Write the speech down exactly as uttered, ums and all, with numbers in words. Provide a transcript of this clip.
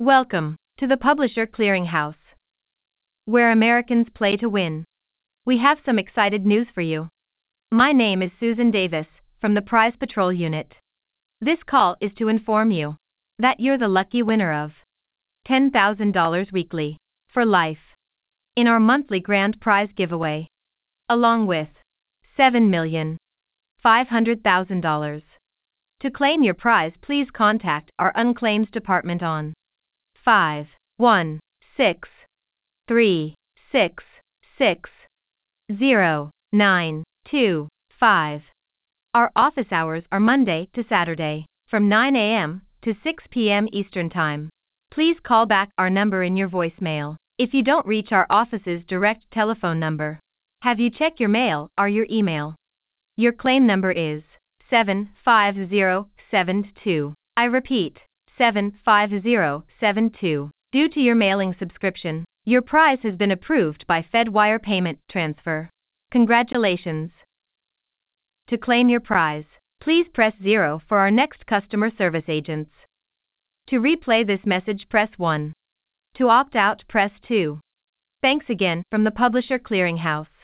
Welcome to the Publisher Clearinghouse, where Americans play to win. We have some excited news for you. My name is Susan Davis from the Prize Patrol Unit. This call is to inform you that you're the lucky winner of ten thousand dollars weekly for life in our monthly grand prize giveaway, along with seven million five hundred thousand dollars. To claim your prize, please contact our unclaims department on five one six three six six zero nine two five. Our office hours are Monday to Saturday from nine a m to six p m Eastern Time. Please call back our number in your voicemail if you don't reach our office's direct telephone number. Have you checked your mail or your email? Your claim number is seven five zero seven two. I repeat, seven five zero seven two. Due to your mailing subscription, your prize has been approved by Fedwire Payment Transfer. Congratulations! To claim your prize, please press zero for our next customer service agents. To replay this message, press one. To opt out, press two. Thanks again from the Publisher Clearinghouse.